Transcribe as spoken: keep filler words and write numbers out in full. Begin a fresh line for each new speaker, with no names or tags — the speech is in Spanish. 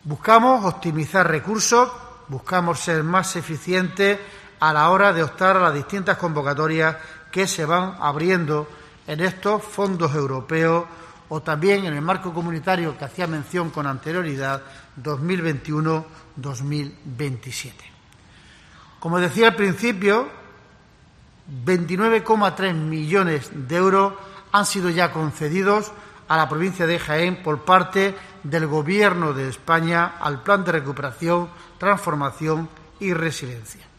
Buscamos optimizar recursos, buscamos ser más eficientes a la hora de optar a las distintas convocatorias que se van abriendo en estos fondos europeos o también en el marco comunitario que hacía mención con anterioridad, dos mil veintiuno dos mil veintisiete. Como decía al principio, veintinueve coma tres millones de euros han sido ya concedidos a la provincia de Jaén por parte del Gobierno de España al Plan de Recuperación, Transformación y Resiliencia.